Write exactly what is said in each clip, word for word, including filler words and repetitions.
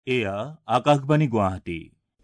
এয়া আকাশবাণী গুৱাহাটী।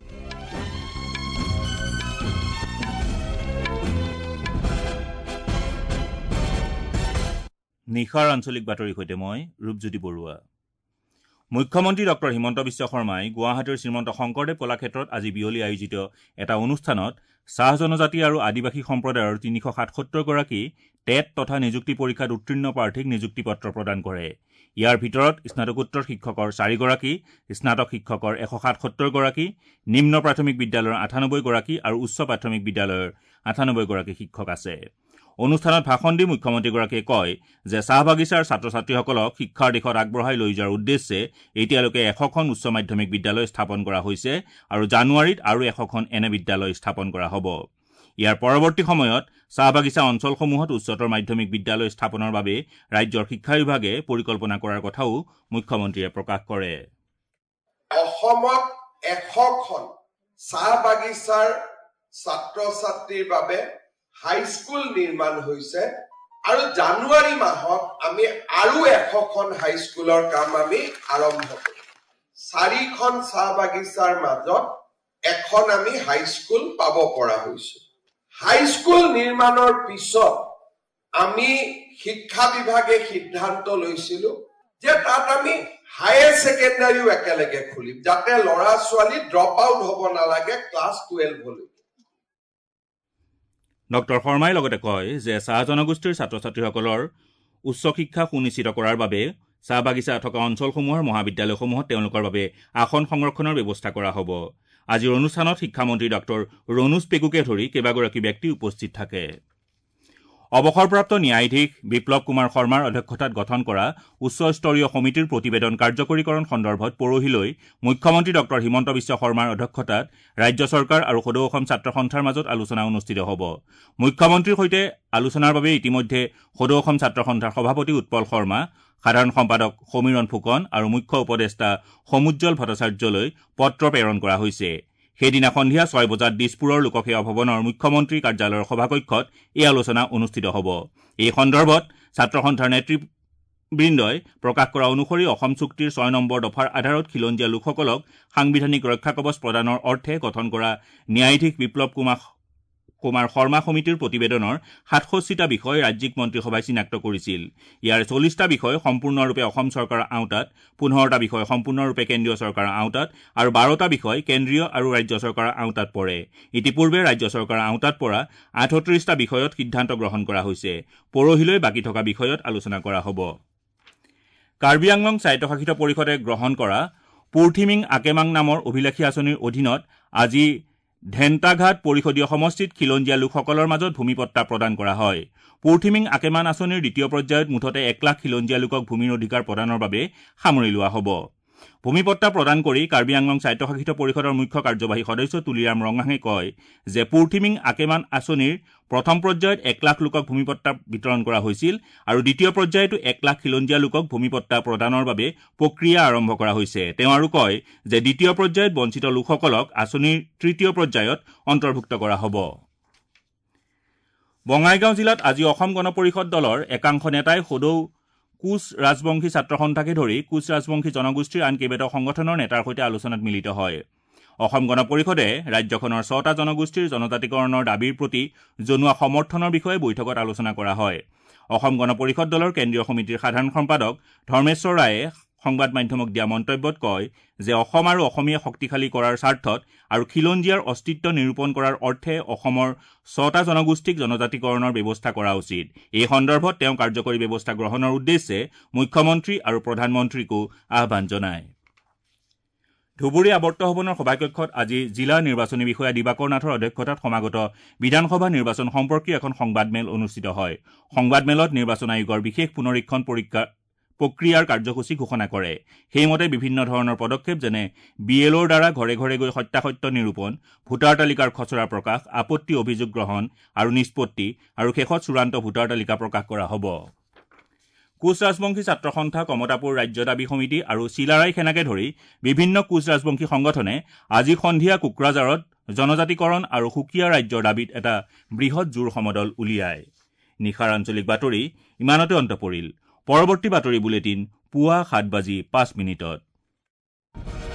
নিশাৰ আঞ্চলিক বাতৰিৰ সৈতে মই ৰূপজ্যোতি বৰুৱা। মুখ্যমন্ত্ৰী ডক্টৰ হিমন্ত বিশ্ব শৰ্মাই গুৱাহাটীৰ শ্ৰীমন্ত শংকৰদেৱ কলাক্ষেত্ৰত আজি বিয়লি আয়োজিত এটা অনুষ্ঠানত চাহ জনজাতি আৰু আদিবাসী সম্প্ৰদায়ৰ তিনিশ সাতসত্তৰ গৰাকী টেট তথা নিযুক্তি পৰীক্ষাত উত্তীৰ্ণ প্ৰাৰ্থীক নিযুক্তি পত্ৰ প্ৰদান কৰে। ইয়াৰ ভিতৰত স্নাতকোত্তৰ শিক্ষকৰ চাৰিগৰাকী, স্নাতক শিক্ষকৰ এশ সাতসত্তৰ গৰাকী, নিম্ন প্ৰাথমিক বিদ্যালয়ৰ আঠানব্বৈ গৰাকী আৰু উচ্চ প্ৰাথমিক বিদ্যালয়ৰ আঠানব্বৈ গৰাকী শিক্ষক আছে। অনুষ্ঠানত ভাষণ দি মুখ্যমন্ত্ৰীগৰাকীয়ে কয় যে চাহ বাগিচাৰ ছাত্ৰ ছাত্ৰীসকলক শিক্ষাৰ দিশত আগবঢ়াই লৈ যোৱাৰ উদ্দেশ্যে এতিয়ালৈকে এশখন উচ্চ মাধ্যমিক বিদ্যালয় স্থাপন কৰা হৈছে আৰু জানুৱাৰীত আৰু এশখন এনে বিদ্যালয় স্থাপন কৰা হ'ব। ইয়াৰ পৰৱৰ্তী সময়ত চাহ বাগিচা অঞ্চলসমূহত উচ্চতৰ মাধ্যমিক বিদ্যালয় স্থাপনৰ বাবে ৰাজ্যৰ শিক্ষা বিভাগে পৰিকল্পনা কৰাৰ কথাও মুখ্যমন্ত্ৰীয়ে প্ৰকাশ কৰে। অসমত এশখন চাহ বাগিচাৰ ছাত্ৰ ছাত্ৰীৰ বাবে হাইস্কুল নিৰ্মাণ হৈছে আৰু জানুৱাৰী মাহত আমি আৰু এশখন হাইস্কুলৰ কাম আমি আৰম্ভ কৰিম। চাৰিখন চাহ বাগিচাৰ মাজত এখন আমি হাইস্কুল পাব পৰা হৈছো। হাইস্কুল নিৰ্মাণৰ পিছত আমি শিক্ষা বিভাগে সিদ্ধান্ত লৈছিলো যে তাত আমি হায়াৰ ছেকেণ্ডাৰীও একেলগে খুলিম, যাতে ল'ৰা ছোৱালী ড্ৰপ আউট হ'ব নালাগে ক্লাছ টুৱেলভলৈ। ডক্টৰ শৰ্মাই লগতে কয় যে চাহ জনগোষ্ঠীৰ ছাত্ৰ ছাত্ৰীসকলৰ উচ্চ শিক্ষা সুনিশ্চিত কৰাৰ বাবে চাহ বাগিচা থকা অঞ্চলসমূহৰ মহাবিদ্যালয়সমূহত তেওঁলোকৰ বাবে আসন সংৰক্ষণৰ ব্যৱস্থা কৰা হ'ব। আজিৰ অনুষ্ঠানত শিক্ষামন্ত্ৰী ডক্টৰ ৰণোজ পেগুকে ধৰি কেইবাগৰাকী ব্যক্তি উপস্থিত থাকে। অৱসৰপ্ৰাপ্ত ন্যায়াধীশ বিপ্লৱ কুমাৰ শৰ্মাৰ অধ্যক্ষতাত গঠন কৰা উচ্চস্তৰীয় সমিতিৰ প্ৰতিবেদন কাৰ্যকৰীকৰণ সন্দৰ্ভত পৰহিলৈ মুখ্যমন্ত্ৰী ডক্টৰ হিমন্ত বিশ্ব শৰ্মাৰ অধ্যক্ষতাত ৰাজ্য চৰকাৰ আৰু সদৌ অসম ছাত্ৰ সন্থাৰ মাজত আলোচনা অনুষ্ঠিত হ'ব। মুখ্যমন্ত্ৰীৰ সৈতে আলোচনাৰ বাবে ইতিমধ্যে সদৌ অসম ছাত্ৰ সন্থাৰ সভাপতি উৎপল শৰ্মা, সাধাৰণ সম্পাদক সমীৰণ ফুকন আৰু মুখ্য উপদেষ্টা সমুজ্জ্বল ভট্টাচাৰ্যলৈ পত্ৰ প্ৰেৰণ কৰা হৈছে। সেইদিনা সন্ধিয়া ছয় বজাত দিছপুৰৰ লোকসেৱা ভৱনৰ মুখ্যমন্ত্ৰী কাৰ্যালয়ৰ সভাকক্ষত এই আলোচনা অনুষ্ঠিত হ'ব। এই সন্দৰ্ভত ছাত্ৰ সন্থাৰ নেতৃবৃন্দই প্ৰকাশ কৰা অনুসৰি অসম চুক্তিৰ ছয় নম্বৰ দফাৰ আধাৰত খিলঞ্জীয়া লোকসকলক সাংবিধানিক ৰক্ষা কৱচ প্ৰদানৰ অৰ্থে গঠন কৰা ন্যায়াধীশ বিপ্লৱ কুমাৰ কুমাৰ শৰ্মা সমিতিৰ প্ৰতিবেদনৰ সাতষষ্ঠিটা বিষয় ৰাজ্যিক মন্ত্ৰীসভাই চিনাক্ত কৰিছিল। ইয়াৰ চল্লিছটা বিষয় সম্পূৰ্ণৰূপে অসম চৰকাৰৰ আওতাত, পোন্ধৰটা বিষয় সম্পূৰ্ণৰূপে কেন্দ্ৰীয় চৰকাৰৰ আওতাত আৰু বাৰটা বিষয় কেন্দ্ৰীয় আৰু ৰাজ্য চৰকাৰৰ আওতাত পৰে। ইতিপূৰ্বে ৰাজ্য চৰকাৰৰ আওতাত পৰা আঠত্ৰিশটা বিষয়ত সিদ্ধান্ত গ্ৰহণ কৰা হৈছে। পৰহিলৈ বাকী থকা বিষয়ত আলোচনা কৰা হ'ব। কাৰ্বি আংলং স্বায়ত্তশাসিত পৰিষদে গ্ৰহণ কৰা পুৰথিমিং আকেমাং নামৰ অভিলাষী আঁচনিৰ অধীনত আজি ধেন্তাঘাট পৰিষদীয় সমষ্টিত খিলঞ্জীয়া লোকসকলৰ মাজত ভূমিপট্টা প্ৰদান কৰা হয়। পুৰথিমিং আকেমান আঁচনিৰ দ্বিতীয় পৰ্যায়ত মুঠতে এক লাখ খিলঞ্জীয়া লোকক ভূমিৰ অধিকাৰ প্ৰদানৰ বাবে সামৰি লোৱা হ'ব। ভূমিপট্টা প্ৰদান কৰি কাৰ্বি আংলং স্বায়ত্তশাসিত পৰিষদৰ মুখ্য কাৰ্যবাহী সদস্য তুলিৰাম ৰঙাঙে কয় যে পুৰথিমিং আকেমান আঁচনিৰ প্ৰথম পৰ্যায়ত এক লাখ লোকক ভূমিপট্টা বিতৰণ কৰা হৈছিল আৰু দ্বিতীয় পৰ্যায়তো এক লাখ খিলঞ্জীয়া লোকক ভূমিপট্টা প্ৰদানৰ বাবে প্ৰক্ৰিয়া আৰম্ভ কৰা হৈছে। তেওঁ আৰু কয় যে দ্বিতীয় পৰ্যায়ত বঞ্চিত লোকসকলক আঁচনিৰ তৃতীয় পৰ্যায়ত অন্তৰ্ভুক্ত কৰা হ'ব। বঙাইগাঁও জিলাত আজি অসম গণ পৰিষদ দলৰ একাংশ নেতাই সদৌ কোচ ৰাজবংশী ছাত্ৰ সন্থাকে ধৰি কোচ ৰাজবংশী জনগোষ্ঠীৰ আন কেইবাটাও সংগঠনৰ নেতাৰ সৈতে আলোচনাত মিলিত হয়। অসম গণ পৰিষদে ৰাজ্যখনৰ ছটা জনগোষ্ঠীৰ জনজাতিকৰণৰ দাবীৰ প্ৰতি জনোৱা সমৰ্থনৰ বিষয়ে বৈঠকত আলোচনা কৰা হয়। অসম গণ পৰিষদ দলৰ কেন্দ্ৰীয় সমিতিৰ সাধাৰণ সম্পাদক ধৰ্মেশ্বৰ ৰায়ে সংবাদ মাধ্যমক দিয়া মন্তব্যত কয় যে অসম আৰু অসমীয়া শক্তিশালী কৰাৰ স্বাৰ্থত আৰু খিলঞ্জীয়াৰ অস্তিত্ব নিৰূপণ কৰাৰ অৰ্থে অসমৰ ছটা জনগোষ্ঠীক জনজাতিকৰণৰ ব্যৱস্থা কৰা উচিত। এই সন্দৰ্ভত তেওঁ কাৰ্যকৰী ব্যৱস্থা গ্ৰহণৰ উদ্দেশ্যে মুখ্যমন্ত্ৰী আৰু প্ৰধানমন্ত্ৰীকো আহ্বান জনায়। ধুবুৰী আৱৰ্ত ভৱনৰ সভাকক্ষত আজি জিলা নিৰ্বাচনী বিষয়া দিবাকৰ নাথৰ অধ্যক্ষতাত সমাগত বিধানসভা নিৰ্বাচন সম্পৰ্কীয় এখন সংবাদমেল অনুষ্ঠিত হয়। সংবাদমেলত নিৰ্বাচন আয়োগৰ বিশেষ পুনৰীক্ষণ পৰীক্ষা প্ৰক্ৰিয়াৰ কাৰ্যসূচী ঘোষণা কৰে। সেইমতে বিভিন্ন ধৰণৰ পদক্ষেপ যেনে বি এলৰ দ্বাৰা ঘৰে ঘৰে গৈ সত্যাসত্য নিৰূপণ, ভোটাৰ তালিকাৰ খচৰা প্ৰকাশ, আপত্তি অভিযোগ গ্ৰহণ আৰু নিষ্পত্তি আৰু শেষত চূড়ান্ত ভোটাৰ তালিকা প্ৰকাশ কৰা হ'ব। কোচ ৰাজবংশী ছাত্ৰ সন্থা, কমতাপুৰ ৰাজ্য দাবী সমিতি আৰু চিলাৰাই সেনাকে ধৰি বিভিন্ন কোচ ৰাজবংশী সংগঠনে আজি সন্ধিয়া কোকৰাঝাৰত জনজাতিকৰণ আৰু সুকীয়া ৰাজ্যৰ দাবীত এটা বৃহৎ জোৰ সমদল উলিয়ায়। নিশাৰ আঞ্চলিক বাতৰি ইমানতে অন্ত পৰিল। পৰৱৰ্তী বাতৰি বুলেটিন পুৱা সাত বাজি পাঁচ মিনিটত।